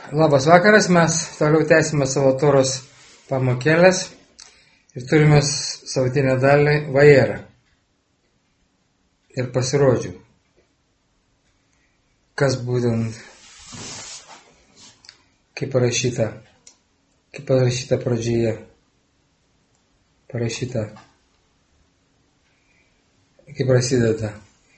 Labas vakaras, mes toliau tęsime savo Toros pamokėlės ir turime savatinę dalį Vajerą ir pasirodžių. Kas būtent, kaip parašyta pradžioje, kaip prasideda.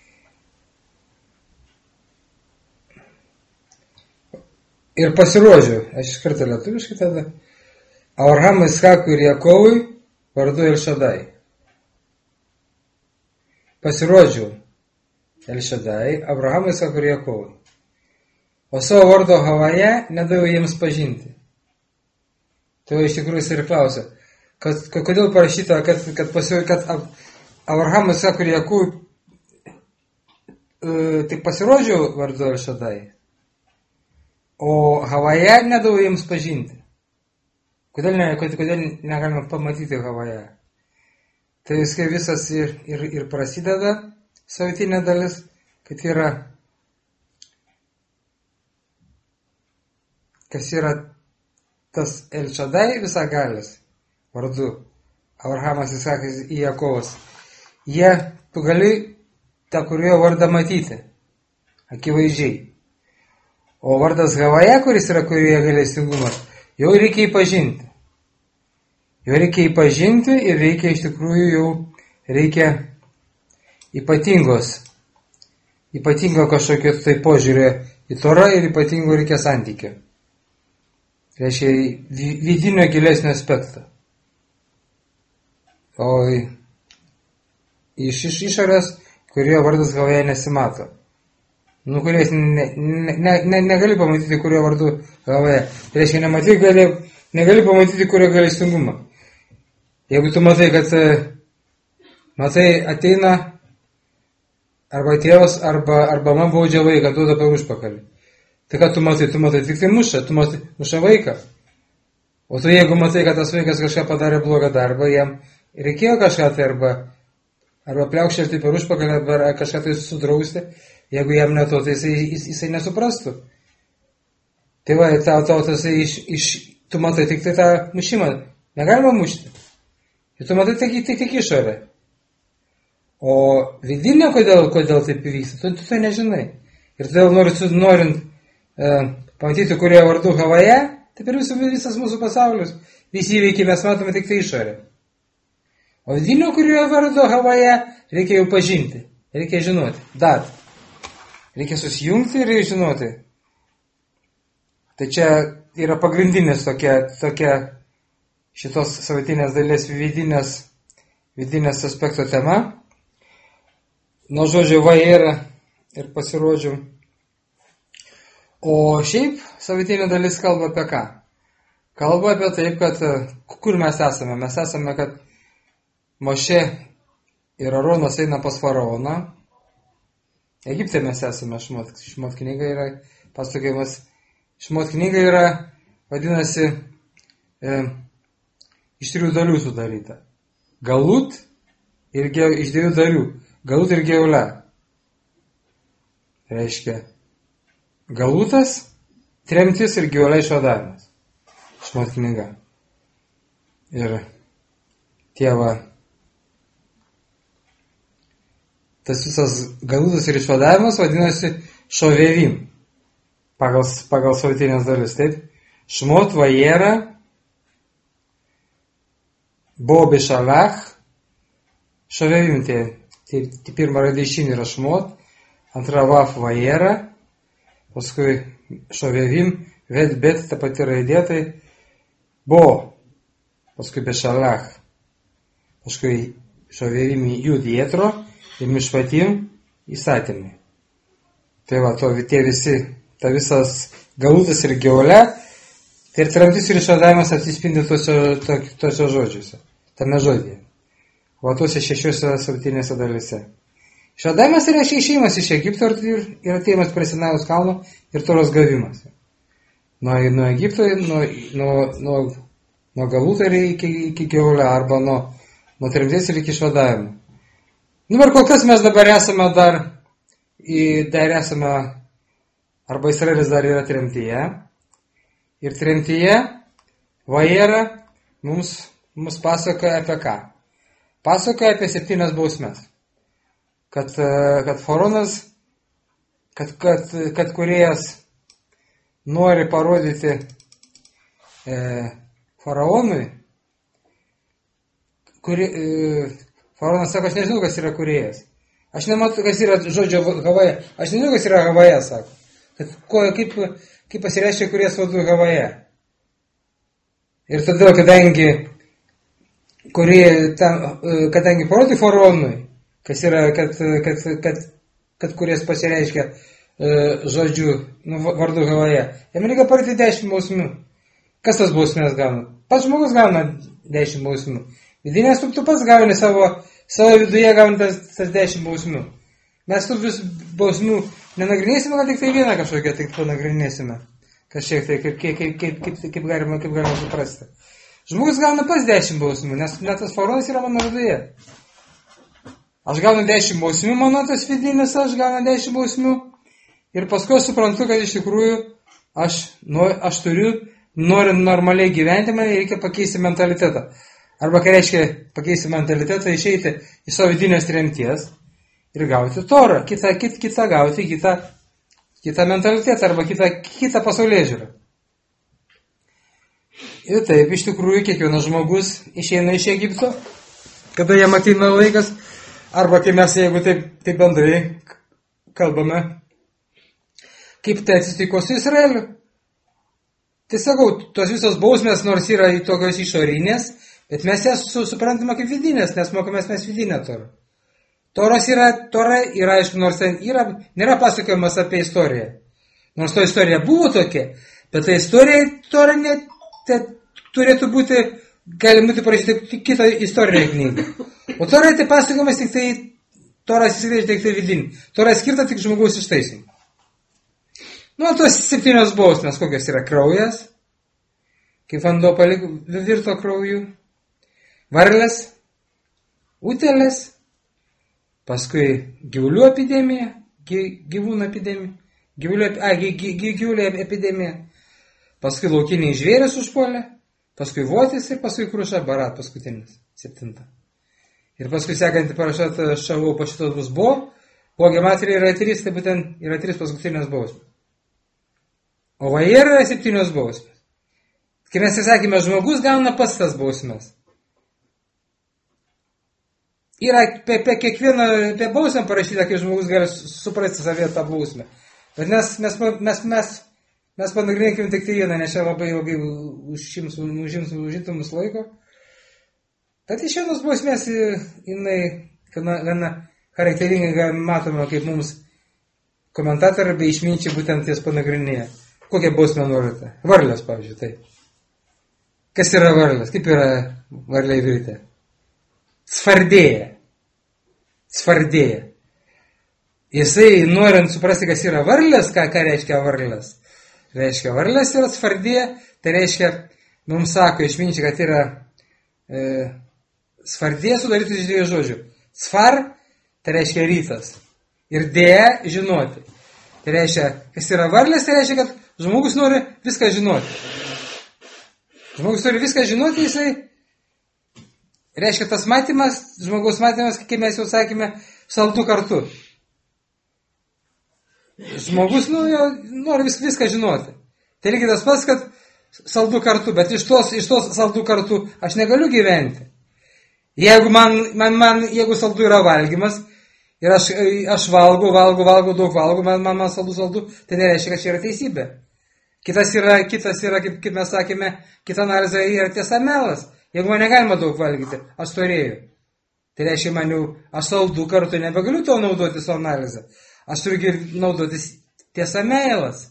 Ir pasirodžiau, aš iš karto lietuviškai tada, Abrahamui, Iskakui ir Jakovui vardu El Šadai. Pasirodžiau El Šadai, Abrahamui, Iskakui ir Jakovui. O savo vardo Havaje nedaviau jiems pažinti. Tai iš tikrųjų jis ir klausia, kodėl parašyta, kad Abrahamui, Iskakui ir Jakovui tik pasirodžiau vardu El Šadai. O Havaje nedaviau jiems pažinti. Kodėl negalime pamatyti Havaje? Tai visas ir prasideda savatinė dalis, kad yra, kas yra tas El Šadai visagalis, vardu Abrahamas, Isakas ir Jakovas. Tu gali tą kurio vardą matyti, akivaizdžiai. O vardas Havaje, kuris yra kurioje gailestingumas, jau reikia įpažinti. Ir reikia iš tikrųjų ypatingo kažkokio tai požiūrio į Torą ir ypatingo reikia santykio. Reiškia vidinio gilesnio aspekto. O iš išorės, kurio vardas Havaje nesimato. Kuriais negali pamatyti, kurio vardu Havaje. Tai reiškia, negali pamatyti, kurio gailestingumą. Jeigu tu matai, kad ateina arba tėvas, arba man baudžia vaiką, duoda per užpakalį. Tai ką tu matai tik tai muša vaiką. O tu jeigu matai, kad tas vaikas kažką padarė blogą darbą, jam reikėjo kažką tai arba pliaukštelti per užpakalį, arba kažką tai sudrausti. Jeigu jam ne to, tai jisai nesuprastų. Tai va, tu matai tik tai tą mušimą. Negalima mušti. Ir tu matai tik išorę. O vidinė, kodėl taip įvyksta, tu tai nežinai. Ir todėl norint pamatyti, kurio vardu Havaje, taip ir visas mūsų pasaulis. Visi įveikiai mes matome tik tai išorę. O vidinio, kurio vardu Havaje, reikia jau pažinti. Reikia žinoti. Reikia susijungti ir žinoti. Tai čia yra pagrindinės tokia šitos savatinės dalies vidinės aspekto tema. Nuo žodžio Vajera ir pasirodžiau. O šiaip savatinė dalis kalba apie ką? Kalba apie taip, kad kur mes esame. Mes esame, kad Mošė ir Aronas eina pas faraoną. Egipte mes esame, Šmot knyga yra pasakojimas. Šmot knyga yra, vadinasi, iš 3 dalių sudaryta. Galut iš 2 dalių. Galut ir Geulė. Reiškia, Galutas, tremtis ir Geulė išvadavimas. Šmot knyga. Ir tėva. Tas visas galutas ir išvadavimas vadinasi šovevim. Pagal savatinės dalis, taip? Šmot, Vajera, Bo Bešalach, šovevim, tai pirma raidė yra Šmot, antra Vav Vajera, paskui šovevim, bet ta pati raidė, tai Bo, paskui Bešalach, paskui šovevim Jud Jetro, ir mišpatim įstatymai. Tai va, ta visas galutas ir Geulė, tai ir tremtis ir išvadavimas atsispindi tose žodžiuose, tame žodyje. Va, tose 6 savatinėse dalyse. Išvadavimas yra išėjimas iš Egipto ir atėjimas prie Sinajaus kalno ir Toros gavimas. Nuo Egipto, nuo galuto iki Geulė, arba nuo tremties ir iki išvadavimo. Ir kol kas mes dabar esame arba Izraelis dar yra tremtyje, Ir tremtyje Vajera mums pasakoja apie ką? Pasakoja apie 7 bausmes. Kad faraonas, kad kūrėjas nori parodyti faraonui, faraonas sako, aš nežinau, kas yra kūrėjas. Aš nematau, kas yra žodžio Havaja. Aš nežinau, kas yra Havaja, sako. Kaip pasireiškia kūrėjas vardu Havaja. Ir tada, kadangi parodė faraonui, kas yra, kad kūrėjas pasireiškia žodžiu vardu Havaja, jam reikia parodyti 10 bausmių. Kas tas bausmės gauna? Pats žmogus gauna 10 bausmių. Vidinės tu pats gauni savo viduje gauni tas 10 bausmių. Mes tų vis bausmių nenagrinėsime, gal tik tai vieną kažkokią tik panagrinėsime. Kažkiek tai, kaip galima suprasti. Žmogus gauna pas 10 bausmių, nes net tas faraonas yra mano viduje. Aš gaunu 10 bausmių, mano tas vidinis, aš gaunu 10 bausmių. Ir paskui aš suprantu, kad iš tikrųjų aš turiu, norint normaliai gyventi, man reikia pakeisti mentalitetą. Arba, kai reiškia pakeisti mentalitetą, išeiti iš savo vidinės tremties ir gauti Torą, kitą mentalitetą arba kitą pasaulėžiūrą. Ir taip, iš tikrųjų, kiekvienas žmogus išeina iš Egipto, kada jam ateina laikas, arba kai mes, jeigu taip bendrai kalbame, kaip tai atsitiko su Izraeliu. Tai sakau, tos visos bausmės, nors yra tokios išorinės, bet mes jas suprantame kaip vidinės, nes mokomės mes vidinę Torą. Tora yra, aišku, nors ten nėra pasakojimas apie istoriją. Nors to istorija buvo tokia, bet ta istorija turėtų būti, gali būti parašyti kitą istorinę knygą. O Tora tai pasakojimas tik tai, Tora įsigrėžia tik tai vidinį. Tora skirta tik žmogaus ištaisimui. Tos 7 bausmės, kokios yra kraujas, kaip vanduo virto krauju, varlės, utėlės, paskui gyvulių epidemija, gyvūnų epidemija, gyvulių epidemija, paskui laukiniai žvėrės užpuolė, paskui votis ir paskui kruša barat, paskutinis, 7. Ir paskui sekantį parašytą šavau pašitos bus buvo gematrija yra 3, tai būtent yra 3 paskutinės bausmės. O Vajera yra 7 bausmės. Kai mes sakėme, žmogus gauna pats tas bausmės. Yra apie bausmę parašyta, kai žmogus gali suprasti savėje tą bausmę. Bet mes panagrinėkime tik tai vieną, nes čia labai ilgai užims laiko. Tad iš vienos bausmės jinai gana charakteringai matome, kaip mums komentatoriai bei išminčiai būtent jas panagrinėja. Kokią bausmę norite? Varlės, pavyzdžiui, tai. Kas yra varlės? Kaip yra varlė įvirtė? Svardėja. Jisai, norint suprasti, kas yra varlės, ką reiškia varlės? Reiškia, varlės yra svardėja, tai reiškia, mums sako išminčiai, kad yra svardėja sudarytų iš 2 žodžių. Svar, tai reiškia rytas. Ir dėja, žinoti. Tai reiškia, kas yra varlės, tai reiškia, kad žmogus nori viską žinoti. Žmogus turi viską žinoti, jisai reiškia tas matymas, žmogaus matymas, kaip mes jau sakėme, saldu kartu. Žmogus nori viską žinoti. Tai lygiai tas pats, kad saldu kartu, bet iš tos saldu kartu aš negaliu gyventi. Jeigu jeigu saldu yra valgymas, ir aš valgau, daug valgau, man saldu, tai nereiškia, kad čia yra teisybė. Kitas yra, kaip mes sakėme, kita analizė yra tiesa melas. Jeigu man negalima daug valgyti, aš turėjau. Tai reiškia, aš saldu kartu nebegaliu to naudoti savo analizę. Aš turiu naudotis tiesa melas.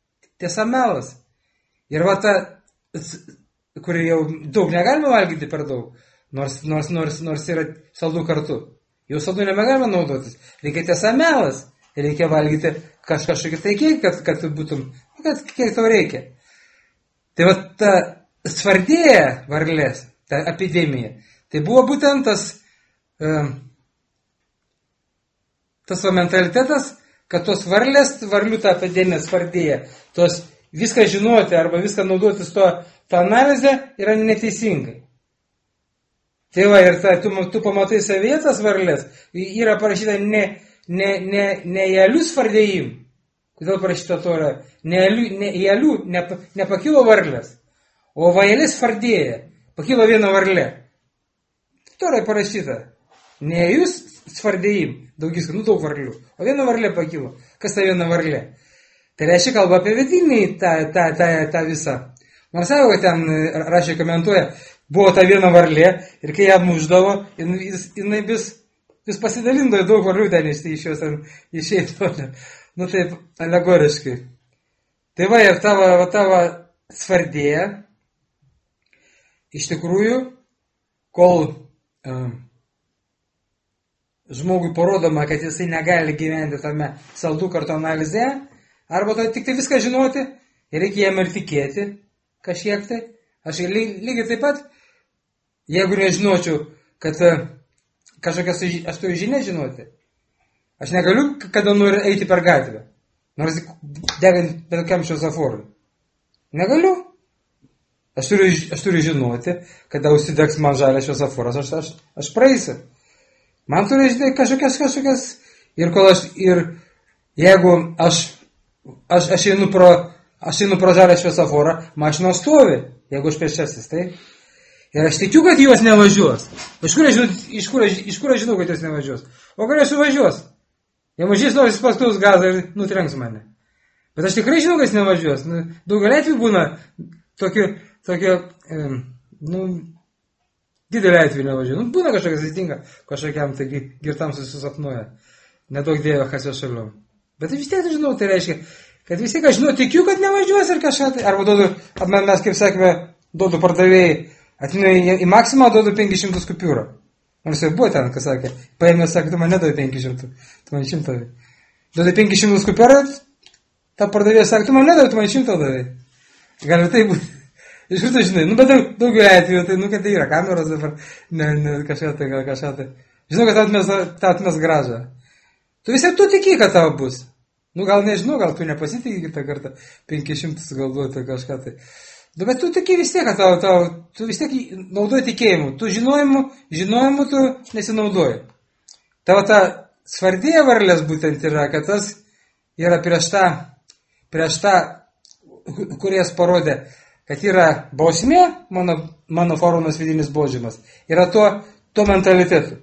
Ir va ta, kuri jau daug negalima valgyti per daug, nors yra saldu kartu. Jau saldu nebegalima naudotis. Reikia tiesa melas. Reikia valgyti kažkokį tai kiek, kad būtum, kiek tau reikia. Tai va ta svardėja varlės, ta epidemija, tai buvo būtent tas mentalitetas, kad tos varlių ta epidemija svardėja, tos viską žinoti arba viską naudotis to analizę yra neteisingai. Tai va, ir tu pamatai savyje tas varlės, yra parašyta ne jalius fardėjim. Kodėl parašyta to yra? Ne jalių, nepakilo varlės, o vajelis fardėja, pakilo viena varlė. To yra parašyta. Ne jūs fardėjim, daug varlių, o viena varlė pakilo. Kas ta viena varlė? Tai reiškia kalba apie vidinį tą visą. Man sako, kad ten rašė komentuoja, buvo ta viena varlė ir kai ją muždavo, jinai vis pasidalindavo daug varlių ten iš jos išėjo. Nu taip, alegoriškai. Tai va, ir tavo svardėja, iš tikrųjų, kol žmogui parodoma, kad jisai negali gyventi tame saldų karto analizėje, arba tik tai viską žinoti, ir reikia jam ir tikėti kažkiek tai. Aš lygiai taip pat, jeigu nežinočiau, kad kažkokias aš turiu žinią žinoti, aš negaliu, kada noriu eiti per gatvę, nors degant bet kokiam šviesoforui. Negaliu. Aš turiu žinoti, kada užsidegs man žalias šviesoforas, aš praeisiu. Man turi žinoti kažkokias, ir jeigu aš einu pro žalią šviesoforą, mašina stovi, jeigu aš pėsčiasis, tai. Ir aš tikiu, kad jos nevažiuos. Iš kur aš žinau, kad jos nevažiuos? O gal jos važiuos? Jie mažys nors pasklaus gazą ir nutrenks mane. Bet aš tikrai žinau, kad jis nevažiuos. Daugelį atvejų būna tokie, didelį atvejų nevažiuoja. Būna kažkokias atsitinka, kažkokiam tai girtam susapnuoja. Nedaug dėvė, kas jo šaliau. Bet vis tiek žinau, tai reiškia, kad vis tiek aš žinau, tikiu, kad nevažiuos ir kažką tai. Arba mes, kaip sakome, duodu pardavėjai, atinu į maksimą, duodu 500 kupiūrą. Nors jau buvo ten, kas sakė, paėmė, sakė, tu man nedavai 500, tu man 100 davai. Duodai 500 kupiūrą, ta pardavėja sakė, tu man nedavai, tu man 100 davai. Gali tai būti. Iš kur tu žinai, bet daugiau atveju, tai, kad tai yra kameros dabar, kažką tai. Žinau, kad tau atmes gražą. Tu vis tiek tu tiki, kad tau bus. Gal nežinau, gal tu nepasitikė kitą kartą, 500 galvoji kažką tai. Bet tu tiki vis tiek, kad tu vis tiek naudoji tikėjimu. Tu žinojimu tu nesinaudoji. Tavo ta svardėja varlės būtent yra, kad tas yra prieš tą, kuries parodė, kad yra bausmė, mano foronas vidinis baudžiamas, yra to mentalitetu.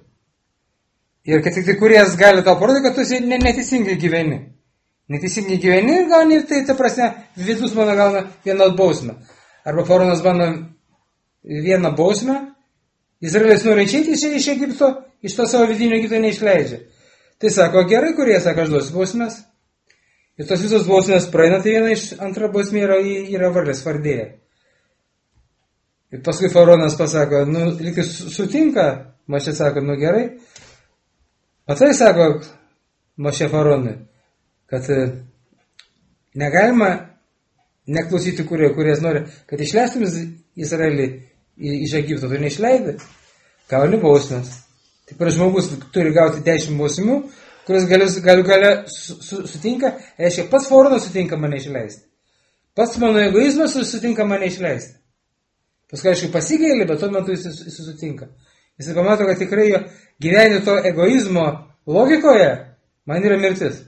Ir kad tik tai kuries gali tau parodyti, kad tu neteisingai gyveni. Neteisingai gyveni, gauni, tai ta prasme, vidus mano gauna vieną bausmę. Arba faraonas bando vieną bausmę, Izraelis nori išeiti iš Egipto, iš to savo vidinio Egipto neišleidžia. Tai sako, gerai, kurie sako, aš duosiu bausmės. Ir tos visos bausmės praeina, tai viena iš antra bausmė yra varlės fardėja. Ir paskui faraonas pasako, lyg sutinka, Mošė sako, gerai. O tai sako Mošė faraonui, kad negalima neklausyti kuries nori, kad išleistum Izraelį iš Egipto, tu neišleidai, gauni bausmės. Taip ir žmogus turi gauti 10 bausmių, kuris galiu sutinka, reiškia, pats faraonas sutinka mane išleisti. Pats mano egoizmas sutinka mane išleisti. Paskui, aišku, pasigaili, bet tuo metu jis sutinka. Jis pamato, kad tikrai jo gyventi to egoizmo logikoje man yra mirtis.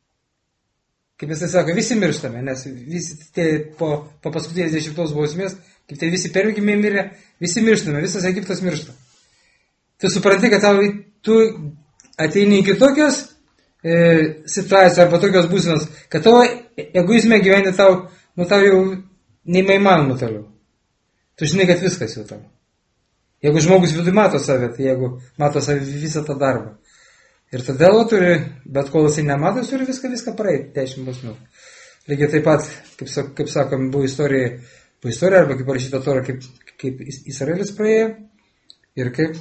Kaip jisai sako, visi mirštame, nes visi po paskutinės 10 bausmės, kaip tai visi pervygimai mirė, visi mirštame, visas Egiptas miršta. Tu supranti, kad tu ateini į kitokios situacijos arba tokios būsenos, kad tavo egoizme gyventi tau jau neįmanoma toliau. Tu žinai, kad viskas jau tau. Jeigu žmogus vidui mato save, tai jeigu mato save visą tą darbą. Ir todėl turi, bet kol jisai nemato, jis turi viską praeiti 10 bausmių. Lygiai taip pat, kaip sakom, buvo istorija arba kaip parašyta Tora, kaip Izraelis praėjo ir kaip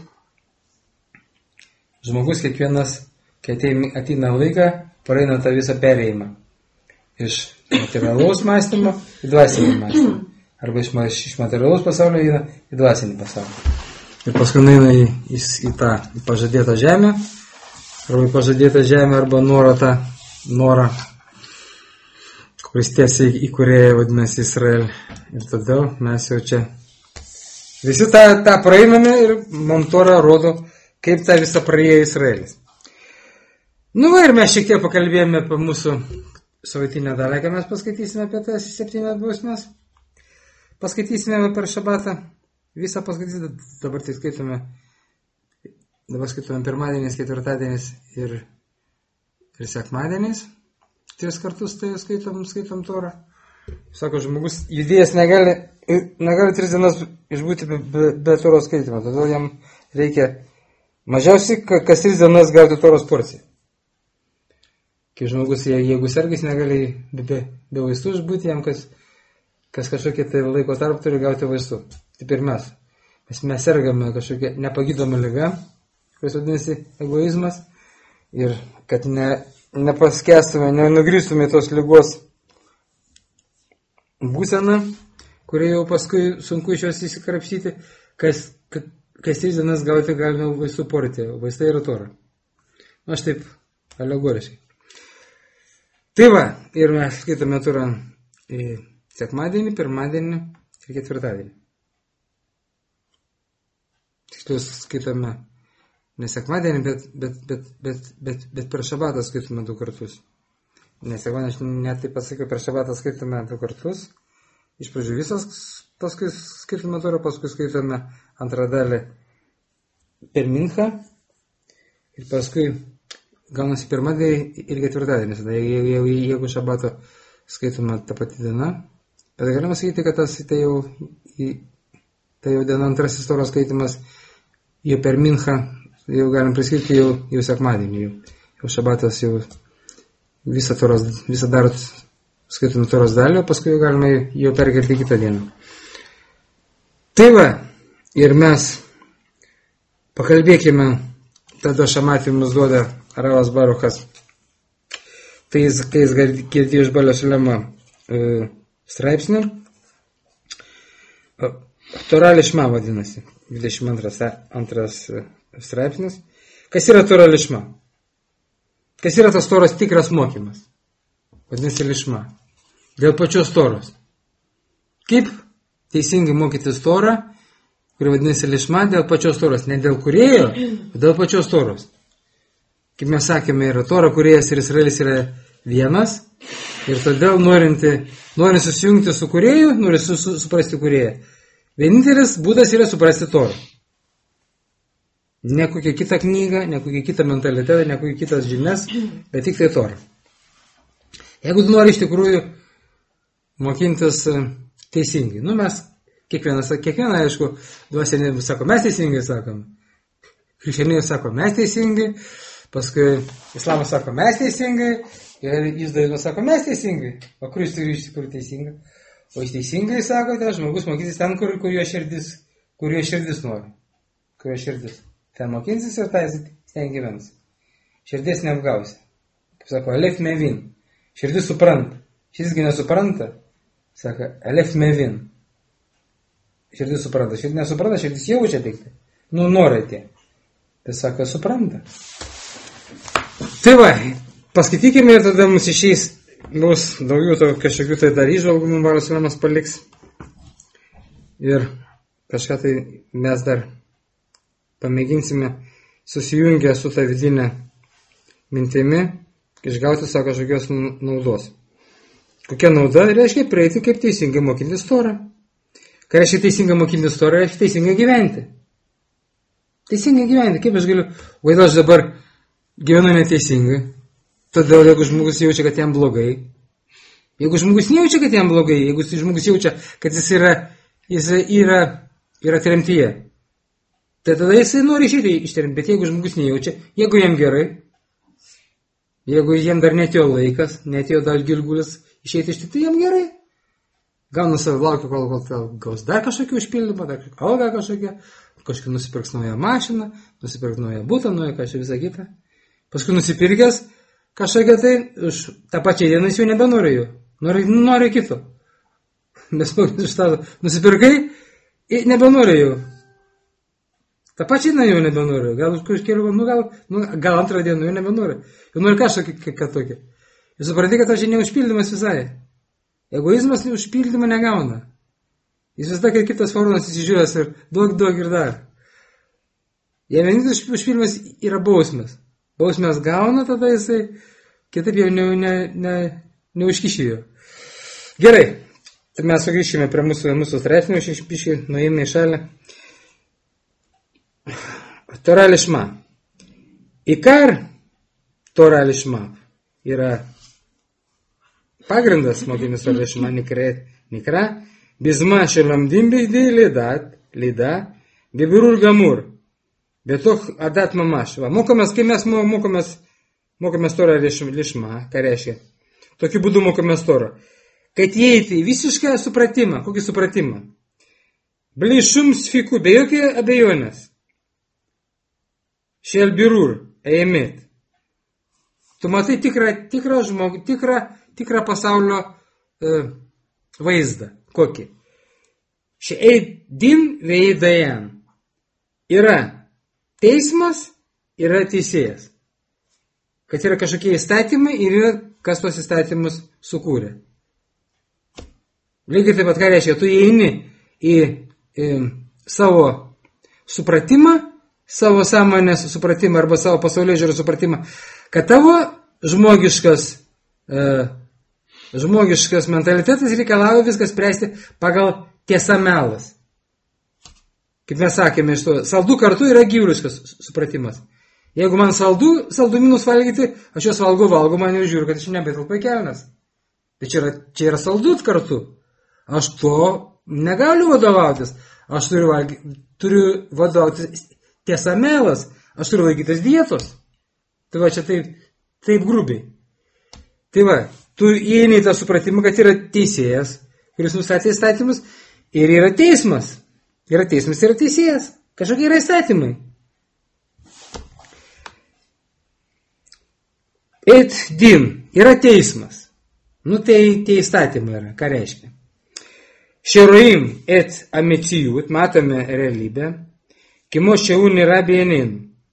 žmogus kiekvienas, kai ateina laiką, praeina tą visą perėjimą iš materialaus mąstymo į dvasinį mąstymą. Arba iš materialaus pasaulio į dvasinį pasaulį. Ir paskui eina į tą pažadėtą žemę, arba pažadėtą žemę, arba norą, kuris tiesiai įkūrėja vadinasi Izrael. Ir todėl mes jau čia visi tą praeiname ir mums Tora rodo, kaip tą visą praėjo Izraelis. Nu va, ir mes šiek tiek pakalbėjome apie mūsų savaitinę dalį, kai mes paskaitysime apie tas 7 bausmes. Paskaitysime per šabatą. Visą paskaitysime, dabar tai skaitome pirmadienis, ketvirtadienis ir sekmadienis. 3 kartus tai skaitom Torą. Sako, žmogus judėjęs negali 3 dienas išbūti be Toros skaitimo. Todėl jam reikia mažiausiai kas 3 dienas gauti Toros porciją. Kai žmogus, jeigu sergis, negali be vaistų išbūti, jam kas kažkokie tai laiko tarp turi gauti vaistų. Taip ir mes. Mes sergame kažkokią nepagydomą ligą, kuris vadinasi egoizmas. Ir kad nepaskęstume, nenugrystume tos ligos būseną, kurie jau paskui sunku iš jos įsikrapštyti, kas 3 dienas gauti galime vaistų porciją. Vaistai yra Tora. Aš taip alegoriškai. Tai va, ir mes skaitome Torą sekmadienį, pirmadienį ir ketvirtadienį. Tiksliau skaitome ne sekmadienį, bet per šabatą skaitome 2 kartus. Ne sekmadienį, aš net taip pasakiau, per šabatą skaitome 2 kartus. Iš pradžių visas, paskui skaitome Torą, paskui skaitome antrą dalį per minchą ir paskui gaunasi pirmadienį ir ketvirtadienį. Jeigu šabato skaitoma ta pati diena, bet galima sakyti, kad tai jau diena antrasis Toros skaitimas, jau per minchą, jau galim priskirti jau sekmadienį, jau šabatas jau visą dar skaitome Toros dalį, o paskui jau galime jau perkelti kitą dieną. Tai va, ir mes pakalbėkime, tada šamatį mums duoda Ravas Baruchas. Tai kai jis girdėjo iš Balio Šulemo straipsnį, Tora Lišma vadinasi, 22 straipsnis. Kas yra Tora Lišma? Kas yra tas Toros tikras mokymas? Vadinasi Lišma. Dėl pačios Toros. Kaip teisingai mokytis Torą, kuri vadinasi Lišma, dėl pačios Toros. Ne dėl kūrėjo, bet dėl pačios Toros. Kaip mes sakėme, yra Tora, kūrėjas ir Izraelis yra vienas. Ir todėl norint susijungti su kūrėju, nori suprasti kūrėją. Vienintelis būdas yra suprasti Torą. Ne kokią kitą knygą, ne kokią kitą mentalitetą, ne kokią kitas žinias, bet tik tai Torą. Jeigu tu nori iš tikrųjų mokintis teisingai, mes kiekvieną, aišku, dvasinė sako, mes teisingai sakom. Krikščionybė sako, mes teisingai, paskui islamas sako, mes teisingai, ir judaizmas sako, mes teisingai. O kur jūs turi iš tikrųjų teisingai? O jūs teisingai sakote, žmogus mokysis ten, kur jo širdis nori. Kur jo širdis. Ten mokinsis ir ten gyvens. Širdis neapgausi. Kaip sako, elef mevin. Širdis supranta. Širdisgi nesupranta. Sako, elef mevin. Širdis supranta. Širdis nesupranta, širdis jaučia tik tai. Nori tie. Tai sako, supranta. Tai va, paskaitykime ir tada mums išeis, bus daugiau kažkokių tai dar įžvalgų, mums Baras Šulemas paliks. Ir kažką tai mes dar pamėginsime susijungę su tą vidinę mintimi, išgauti savo kažkokios naudos. Kokia nauda? Reiškia prieiti kaip teisingai mokintis Torą. Ką reiškia teisingai mokintis Torą? Reiškia teisingai gyventi. Teisingai gyventi. Kaip aš galiu? Vaidėl aš dabar gyvenu neteisingai. Todėl jeigu žmogus jaučia, kad jam blogai. Jeigu žmogus nejaučia, kad jam blogai. Jeigu žmogus jaučia, kad jis yra tremtyje. Tai tada jisai nori išeiti iš tremties. Bet jeigu žmogus nejaučia, jeigu jam gerai, jeigu jam dar netėjo laikas, netėjo dar gilgulis išeiti iš tai jam gerai. Gauna savo laukia, kol gaus dar kažkokį užpildymą, dar algą kažkokią, kažkai nusipirks naują mašiną, nusipirks naują butą, naują kažką visą kitą. Paskui nusipirkęs kažkokią tai, už tą pačią dieną jis jau nebenori jų. Nori kito. Nusipirkai ir nebenori jų. Ta pačia diena jau nebenori. Gal už kelių, gal antrą dieną jau nebenori. Jau nori kažką tokį. Ir supranti, kad tai neužpildymas visai. Egoizmas užpildymą negauna. Jis visada, kai kitas formas įsižiūrės ir duok ir dar. Jei vienintelis užpildymas yra bausmės. Bausmės gauna, tada jisai kitaip jau neužkišėjo. Gerai, tai mes sugrįšime prie mūsų straipsnių, išpiškai nuėjame į šalį. Tora lishma. Ikar Tora lishma yra pagrindas mokytis Tora lishma nikra bizman shelamdim bigdi lida bibirur gamur betoch adat mamash. Mokomės, kai mes mokomės Tora lishma, ką reiškia? Tokiu būdu mokomės Torą. Kad įeiti į visišką supratimą. Kokį supratimą? Bli šum sfikų, be jokio abejonės. Šel birur, eimit. Tu matai tikrą žmogų, tikrą pasaulio vaizdą. Kokį? Šeit din veidajan. Yra teismas, yra teisėjas. Kad yra kažkokie įstatymai ir yra kas tos įstatymus sukūrė. Lygiai taip pat ką reiškia, tu įeini į savo supratimą, savo sąmonės supratimą arba savo pasaulio žiūrų supratimą, kad tavo žmogiškas mentalitetas reikalauja viską spręsti pagal tiesą melas. Kaip mes sakėme, iš to, saldų kartu yra gyvuliškas supratimas. Jeigu man saldumynus valgyti, aš juos valgau, man jau žiūriu, kad aš nebetilpai kelnes. Tai čia yra saldut kartu. Aš to negaliu vadovautis. Aš turiu vadovautis tiesa melas. Aš turiu laikytis dietos. Tai va, čia taip grubiai. Tai va, tu įeini į tą supratimą, kad yra teisėjas, kuris nustatė įstatymus, ir yra teismas. Yra teismas, yra teisėjas. Kažkokie yra įstatymai. Et din yra teismas. Nu tai tie įstatymai yra. Ką reiškia? Šeroim et amecijut, matome realybę, kimo šiaun yra bienin.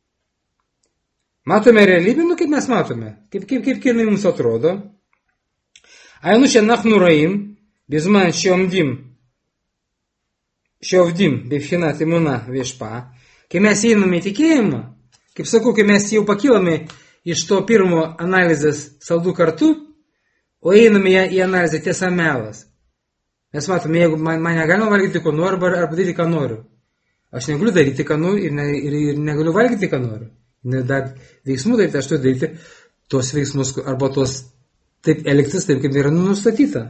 Matome realybę, nu kaip mes matome, kaip mums atrodo. Ainu šenachnu raim, bizman šiomdim, bifhinat imuna viešpa, kai mes einame į tikėjimą, kaip sakau, kai mes jau pakilame iš to pirmo analizės saldų kartu, o einame į analizę tiesa melas. Mes matome, jeigu man negalima valgyti, ko noriu, arba daryti, ką noriu. Aš negaliu daryti, ką noriu ir negaliu valgyti, ką noriu. Dar veiksmų daryti, aš turiu daryti tuos veiksmus, arba tuos taip elgtis, taip kaip yra nustatyta.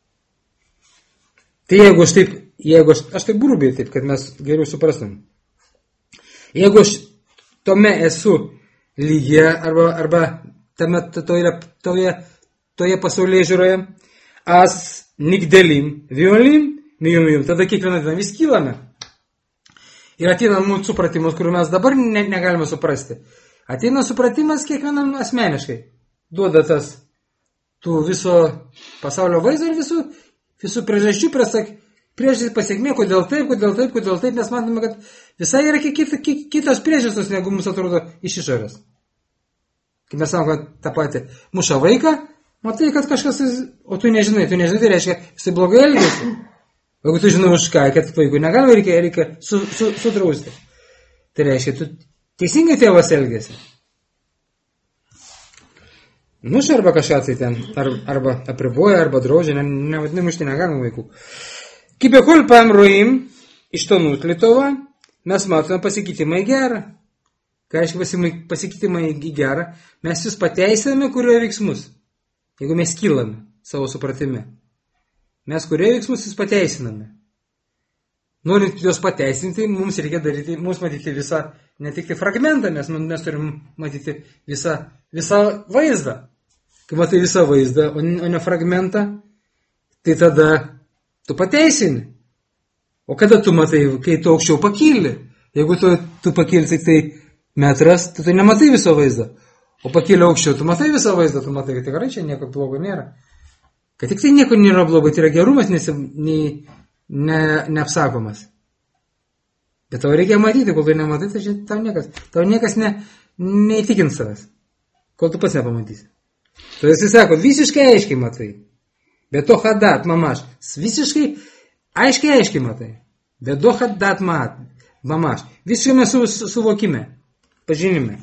Tai jeigu aš taip grubiai, taip, kad mes geriau suprastum. Jeigu aš tome esu lygyje, arba toje pasaulyje žiūroje, as nigdelim, violim, mijum, tada kiekvieną dieną vis kylame. Ir ateina mūsų supratimas, kuriuo mes dabar negalime suprasti. Ateina supratimas kiekvienam asmeniškai. Duoda tas tų viso pasaulio vaizdo ir visų priežasčių, priežasčių pasiekmė, kodėl taip, mes matome, kad visai yra kitos priežastos, negu mums atrodo iš išorės. Kai mes sakome, kad tą patį muša vaiką, matai, kad kažkas, o tu nežinai, tai reiškia, jisai blogai elgiasi. Jeigu tu žinai už ką, kad vaikų negalima, reikia sudrausti. Tai reiškia, tu teisingai tėvas elgiasi. Muša arba kažką tai ten, arba apriboja, arba draudžia, nevadinai mušti negalima vaikų. Kaip bekol paim roim, ištonut Lietuvą, mes matome pasikeitimą į gerą. Ką reiškia pasikeitimą į gerą? Mes jūs pateisiname, kurio veiksmus. Jeigu mes kylame savo supratime. Mes kurie veiksmus jūs pateisiname. Norint juos pateisinti, mums reikia matyti visą, ne tik tai fragmentą, mes turim matyti visą vaizdą. Kai matai visą vaizdą, o ne fragmentą, tai tada tu pateisini. O kada tu matai, kai tu aukščiau pakyli? Jeigu tu pakyli tik tai metras, tu nematai viso vaizdą. O pakyli aukščiau, tu matai visą vaizdą, tu matai, kad tikrai čia nieko blogo nėra. Kad tik tai nieko nėra blogo, tai yra gerumas neapsakomas. Bet tau reikia matyti, kol tu nematai, tai tau niekas neįtikins savęs, kol tu pats nepamatysi. Tai jis sako, visiškai aiškiai matai. Betocha dat mamaš. Visiškai aiškiai matai. Betocha dat mamaš. Visiškai mes suvokime, pažinime.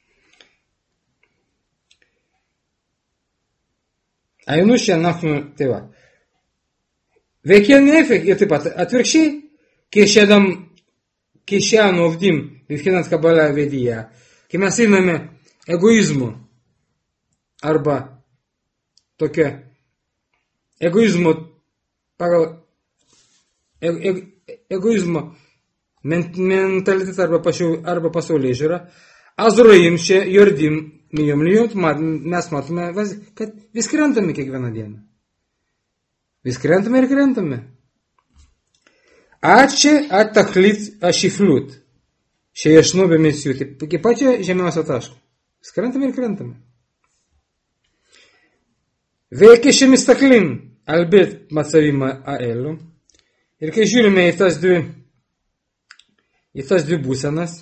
Ainu שאנחנו, tai va. וכן להפך, taip pat atvirkščiai, kai šiandien עובדים בבחינת קבלה וידיעה, kai mes einame egoizmu arba tokia egoizmo pagal egoizmo mentalitetą arba pasaulyje žiūrą, azroim čia jordim mijom lijot, mes matome, kad vis krentame kiekvieną dieną. Vis krentame ir krentame. עד התכלית השפלות שישנו במציאות, iki pačio žemiausio taško. vis krentame ir krentame. וכשמסתכלים על בית מצבים האלו, ir kai žiūrime į tas dvi būsenas,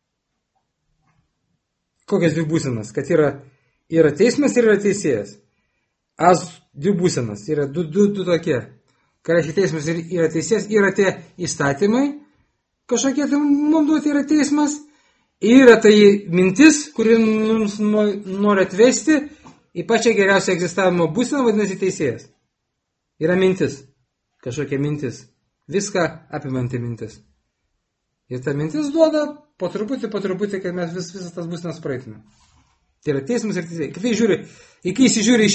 kokias dvi būsenas, kad yra teismas ir yra teisėjas. Dvi būsenas, yra du tokie. Kai reiškia teismas ir yra teisėjas, yra tie įstatymai, kažkokie tai mums duoti yra teismas, yra tai mintis, kuri mums nori atvesti į pačią geriausią egzistavimo būseną, vadinasi teisėjas. Yra mintis, kažkokia mintis, viską apimanti mintis. Ir ta mintis duoda po truputį, kad mes visas tas būsenas praeitume. Tai yra teismas ir teisėjas. Kai žiūri, kai įsižiūri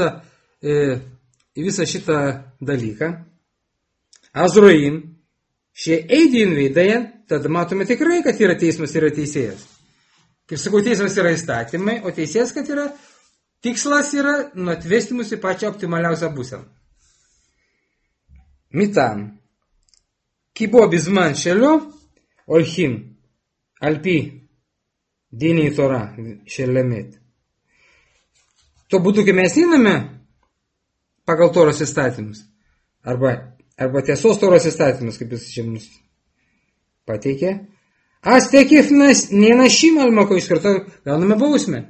į visą šitą dalyką, azroim, šie eidin veidajan, tada matome tikrai, kad yra teismas ir yra teisėjas. Kaip sakau, teismas yra įstatymai, o teisėjas, kad yra tikslas yra atvesti mus į pačią optimaliausią būseną. Mitam, kibo bizman šelio, olchim, alpi, diniai tora, šelemet. Tuo būdu, kai mes einame pagal Toros įstatymus, arba tiesos Toros įstatymus, kaip jis čia mums pateikė, astekif nenašim almako iš karto, gauname bausmę.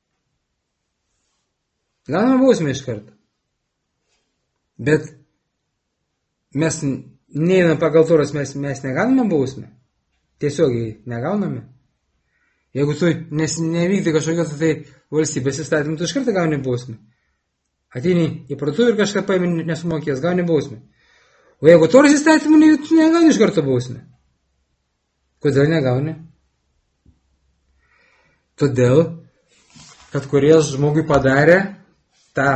Gauname bausmę iš karto. Bet mes neina pagal Toros, mes negauname bausmę. Tiesiogiai negauname. Jeigu tu nevykdai kažkokios tai valstybės įstatymų, tu iš karto gauni bausmę. Ateini į parduotuvę ir kažką paimi nesumokės, gauni bausmę. O jeigu Toros įstatymų, tu negauni iš karto bausmę. Kodėl negauni? Todėl, kad kuris žmogui padarė tą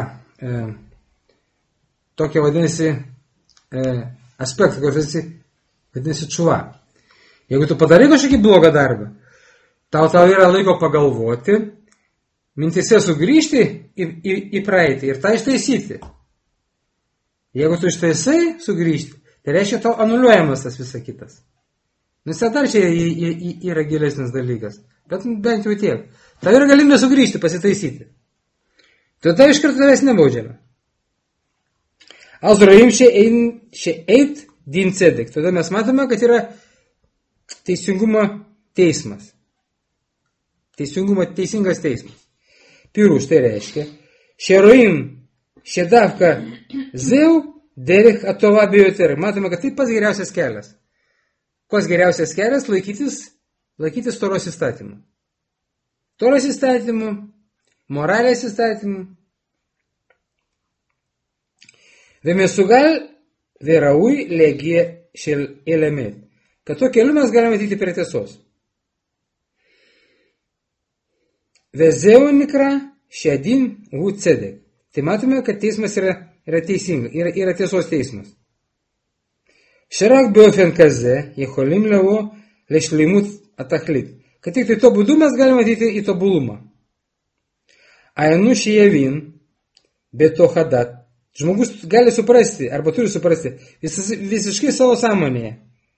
tokią vadinasi aspektą, kuris vadinasi čuva. Jeigu tu padarai kažkokį blogą darbą, tau yra laiko pagalvoti, mintise sugrįžti į praeitį ir tą ištaisyti. Jeigu tu ištaisai sugrįžti, tai reiškia tau anuliuojamas tas visas kitas. Nes dar čia yra gilesnis dalykas, bet bent jau tiek. Tau yra galimybė sugrįžti, pasitaisyti. Tada iš karto tavęs nebaudžiame. Azroim čia eit din cedek. Tada mes matome, kad yra teisingumo teismas. Teisingas teismas. Piruš tai reiškia, šeroim, šedavka, zeu, derech atova bioter. Matome, kad tai pats geriausias kelias. Koks geriausias kelias? Laikytis Toros įstatymų. Toros įstatymų, moralės įstatymų. Vemesugал veraui legie šel elemet. Kad to keliu mes galime matyti prie tiesos. Vezeu nikra šedin hu cedek. Tai matome, kad teismas yra teisingas, yra tiesos teismas. Šerak biofen kaze, jecholim levo lešlimut atachlit. Kad tik tai to būdu mes galime matyti į tobulumą. Ainu šijevin, bet to hadat. Žmogus gali suprasti, arba turi suprasti, visiškai savo sąmonėje.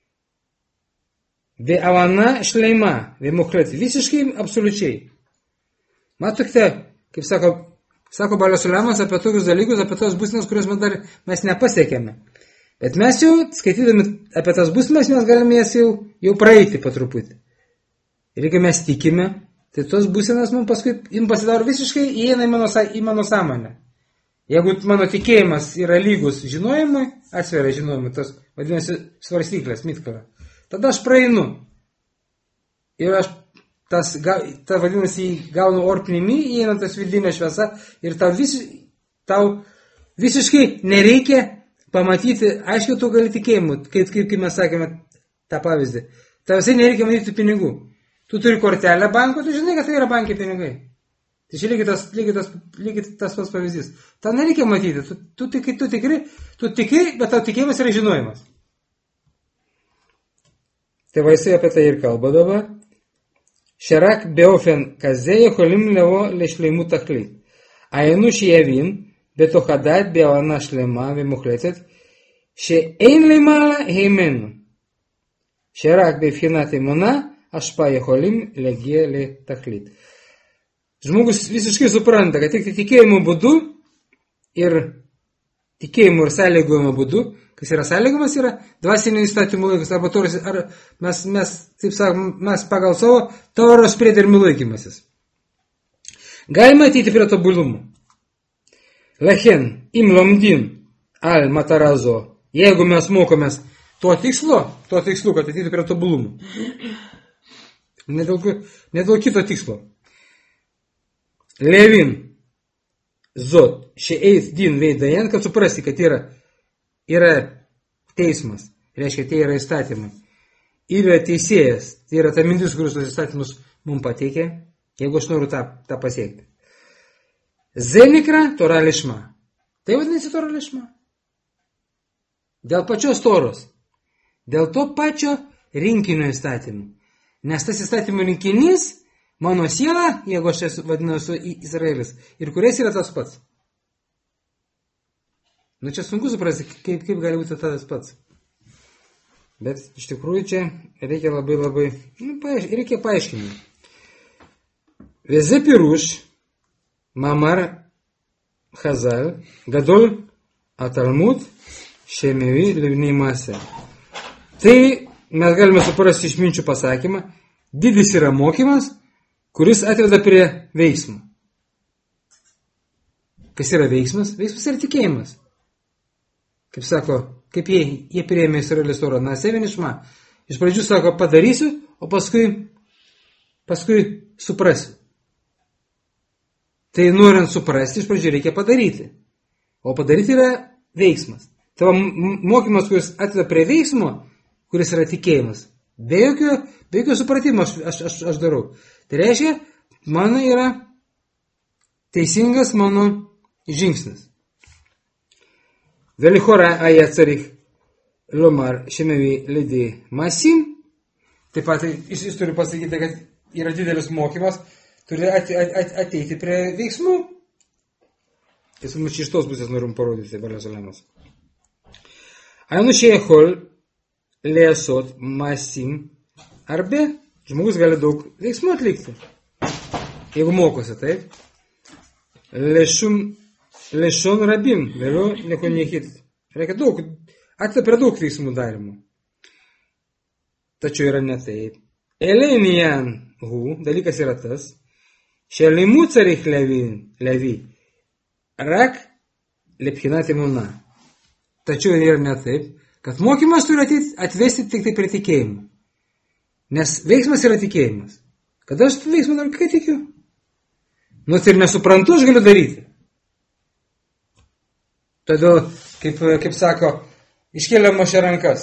Ve avana šleima, ve muchlet, visiškai absoliučiai. Matote, kaip sako Balio Sulemas apie tokius dalykus, apie tos būsenas, kurios mes nepasiekėme. Bet mes jau, skaitydami apie tas būsenas, mes galime jas jau praeiti po truputį. Ir jeigu mes tikime, tai tos būsenas mums paskui pasidaro visiškai įeina į mano sąmonę. Jeigu mano tikėjimas yra lygus žinojimui, atsveria žinojimui, tas vadinasi svarstyklės, mitkara, tada aš praeinu. Ir aš ta vadinasi gaunu orpinimį, įeina tas vidinė šviesa ir tau visiškai nereikia pamatyti, aiškiai, tu gali tikėjimu, kaip mes sakėme tą pavyzdį. Tau visai nereikia matyti pinigų. Tu turi kortelę banko, tu žinai, kad tai yra bankė pinigai. Tai čia lygiai tas pats pavyzdys. Tau nereikia matyti, tu tikri, bet tau tikėjimas yra žinojimas. Tai vaisai apie tai ir kalba dabar. שרק באופן כזה יכולים לבוא לשלמות תכלית. היינו שיבין בתוך הדעת בהבנה שלמה ומוחלטת שאין למעלה הימנו. שרק בבחינת אמונה השפעה יכולים להגיע לתכלית. Žmogus visiškai supranta, kad tik tikėjimo būdu ir tikėjimo ir sąlygojimo būdu, kas yra sąlygomas, yra dvasinio įstatymų laikas, arba toras, ar mes, taip sakom, mes pagal savo toros priedermių laikymasis. Galima ateiti prie tobulumo. Lachen, im lomdin, al matarazo, jeigu mes mokomės tuo tikslu, kad ateiti prie tobulumo. Ne dėl kito tikslo. Levin, zot, šeis din veidajan, kad suprasti, kad yra teismas, reiškia, tai yra įstatymai. Yra teisėjas, tai yra ta mintis, kuris tos įstatymus mums pateikė, jeigu aš noriu tą pasiekti. Zenikra, tora lišma. Tai vadinasi tora lišma. Dėl pačios toros. Dėl to pačio rinkinio įstatymų. Nes tas įstatymų rinkinys, mano siela, jeigu aš vadinasiu Izraelis, ir kuriais yra tas pats. Nu čia sunku suprasti, kaip gali būti tas pats. Bet iš tikrųjų čia reikia labai, reikia paaiškinti. Veze pirush, mamar Chazal, gadol atalmud, šemevi livniai masė. Tai mes galime suprasti iš minčių pasakymą, didis yra mokymas, kuris atveda prie veiksmo. Kas yra veiksmas? Veiksmas yra tikėjimas. Kaip sako, kaip jie priėmė Izraelis Torą, nasevinišma. Iš pradžių sako, padarysiu, o paskui suprasiu. Tai norint suprasti, iš pradžių reikia padaryti. O padaryti yra veiksmas. Tavo mokymas, kuris atveda prie veiksmo, kuris yra tikėjimas. Be jokio supratimo aš darau. Tai reiškia, mano yra teisingas mano žingsnis. Velihora היה צריך לומר שמביא לידי מעשים. Taip pat jis turi pasakyti, kad yra didelis mokymas, turi ateiti prie veiksmų. Tiesiog iš šitos pusės norim parodyti, Balės Olemas. Ainu שיכול לעשות מעשים הרבה. Žmogus gali daug veiksmų atlikti. Jeigu mokosi, taip. Lešon rabim, vėliau nieko nekit. Reikia daug, atveda prie daug veiksmų darymų. Tačiau yra ne taip. Elenijan hu, dalykas yra tas, šelimu carich levi, rak lephinat imuna. Tačiau yra ne taip, kad mokymas turi atvesti tik tai prie tikėjimų. Nes veiksmas yra tikėjimas. Kada aš veiksmą darau, kai tikiu? Nors ir nesuprantu, aš galiu daryti. Todėl, kaip sako, iškėlė Mošė rankas.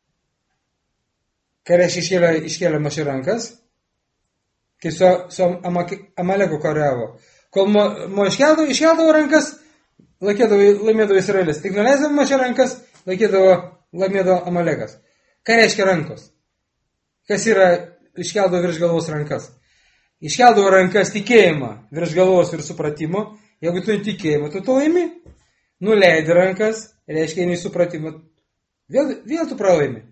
Ką reiškia iškėlė Mošė rankas? Kai su Amaleku kariavo. Kol iškeldavo rankas, laimėdavo Izraelis. Tik nuleisdavo Mošė rankas, laimėdavo Amalekas. Ką reiškia rankos? Kas yra iškeldavo virš galvos rankas? Iškeldavo rankas tikėjimą virš galvos ir supratimo. Jeigu tu tikėjimą, tu to laimi. Nuleidi rankas, reiškia eini supratimą. Vėl tu pralaimi.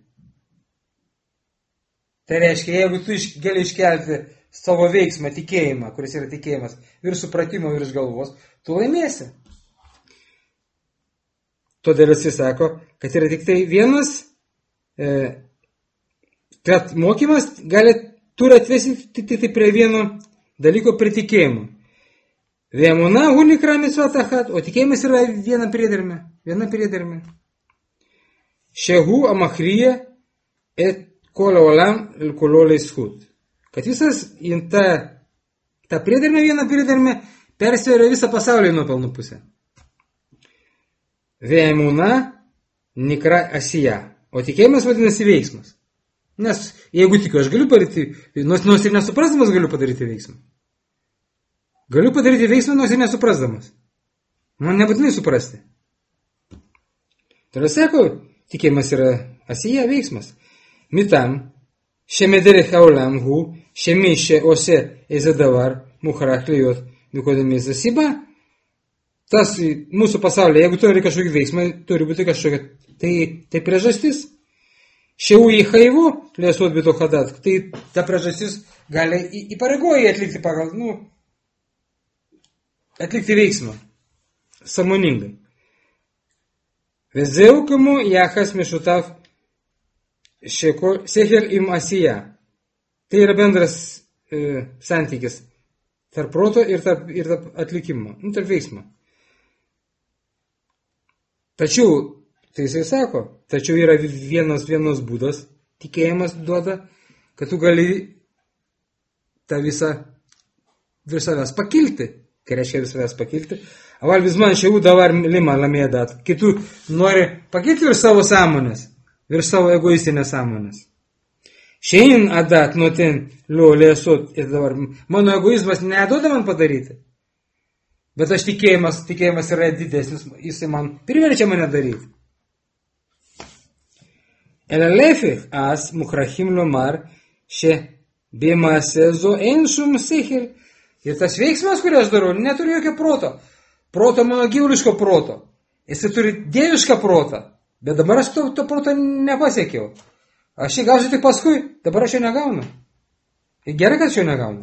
Tai reiškia, jeigu tu gali iškelti savo veiksmą, tikėjimą, kuris yra tikėjimas, virš supratimo, virš galvos, tu laimėsi. Todėl jis sako, kad yra tik tai vienas, kad mokymas turi atvesti tik tai prie vieno dalyko, prie tikėjimo. Vėmuna unikra mitzvot achat, o tikėjimas yra viena priedermė. Šehu amachryje et kol olam kulo leiskut. Kad visas ta priedermė, viena priedermė, persveria visą pasaulį nuopelnų pusę. Vėmuna nikra asija, o tikėjimas vadinasi veiksmas. Nes jeigu tikiu, aš galiu padaryti, nors ir nesuprasdamas galiu padaryti veiksmą. Galiu padaryti veiksmą, nors ir nesuprasdamas. Man nebūtinai suprasti. Toliau sako, tikėjimas yra asija, veiksmas. Mitam, šiame derech העולם הוא שמי שעושה איזה דבר מוכרח להיות מקודם איזה סיבה. Tas mūsų pasaulyje, jeigu turi kažkokį veiksmą, turi būti kažkokia, tai priežastis. Šiau į haivu, lėsuot bito hadat, tai ta priežastis gali įpareigoja atlikti pagal, atlikti veiksmą. Sąmoningai. Vezeu כמו יחס משותף שכל עם עשייה. Tai yra bendras santykis tarp proto ir tarp atlikimo, tarp veiksmo. Tačiau, tai jisai sako, tačiau yra vienas būdas, tikėjimas duoda, kad tu gali tą visą virš savęs pakilti. Kai reiškia virš savęs pakilti. Aval visman šiau davar lima lamėdat. Kai tu nori pakilti virš savo sąmonės, virš savo egoistinės sąmonės. Šiandien adat nuotin liolėsot ir dabar mano egoizmas neduoda man padaryti. Bet aš tikėjimas yra didesnis, jisai man priverčia mane daryti. Elelefich as mukhrachim lomar še bimase zo ein shum sechel. Ir tas veiksmas, kurį aš darau, neturi jokio proto. Proto mano gyvuliško proto. Jisai turi dievišką protą. Bet dabar aš to proto nepasiekiau. Aš jį gausiu tik paskui, dabar aš jo negaunu. Ir gerai, kad aš jo negaunu.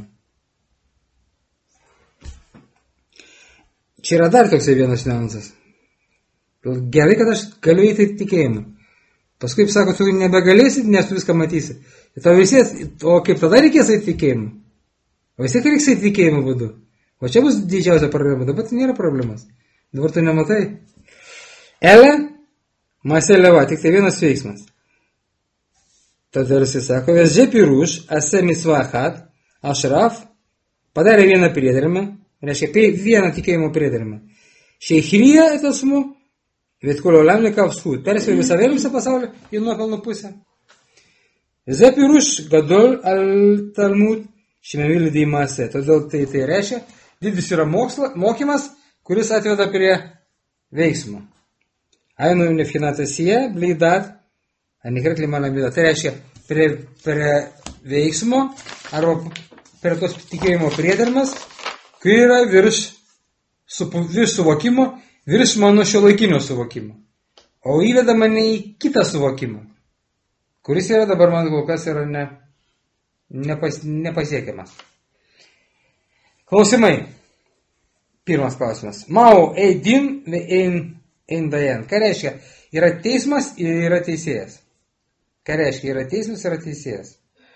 Čia yra dar toksai vienas niuansas. Gerai, kad aš galiu įti tikėjimą. Paskui, sako, tu nebegalėsi, nes tu viską matysi. O kaip tada reikės įti tikėjimą? O vis tiek reiks įti tikėjimą būdu. O čia bus didžiausia problema. Dabar tai nėra problemas. Dabar tu nematai. Ele, maseleva, tik tai vienas veiksmas. Tada jis sako, Vezžė piruš, ase mitzva achat, ašraf, padarė vieną priedermę, reiškia, vieną tikėjimo priedermę. Šeichryja etasmu, bet kol olam nekav skut, persvė visą pasaulį į nuopelnų pusę. Vezžė piruš, gadol al talmud, šimemilį dėimase. Todėl tai reiškia, didis yra mokymas, kuris atveda prie veiksmo. Ainu nefinatasija, bleidat, Anikrat limana bėda. Tai reiškia, prie veiksmo arba prie tos tikėjimo priedermas, kai yra virš suvokimo, virš mano šiuolaikinio suvokimo. O įveda mane į kitą suvokimą, kuris yra dabar man kol kas yra nepasiekiamas. Klausimai. Pirmas klausimas. Mao eidin ve ein dayan. Ką reiškia? Yra teismas ir yra teisėjas. Ką reiškia? Yra teismas ir yra teisėjas.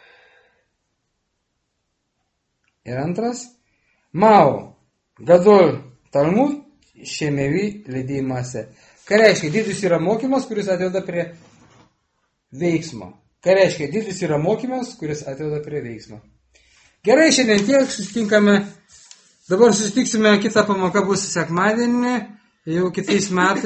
Ir antras. Mao gadol talmud šemevi leidimase. Ką reiškia? Didis yra mokymas, kuris atveda prie veiksmo. Ką reiškia? Didis yra mokymas, kuris atveda prie veiksmo. Gerai, šiandien tiek susitinkame. Dabar susitiksime, kita pamoka bus sekmadienį, jau kitais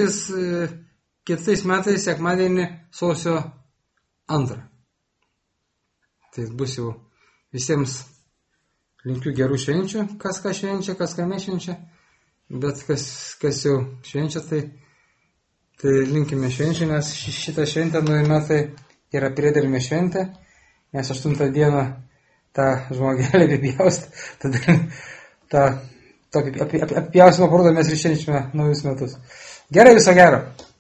metais sekmadienį sausio 2. Tai bus jau visiems linkiu gerų švenčių, kas ką švenčia, kas ką nešvenčia, bet kas jau švenčia, tai linkime švenčių, nes šitą šventę metai yra priedermė šventė, nes 8 dieną tą žmogelį apipjaust, tada apipjausimo parodą mes ir švenčiame naujus metus. Gerai, viso gero.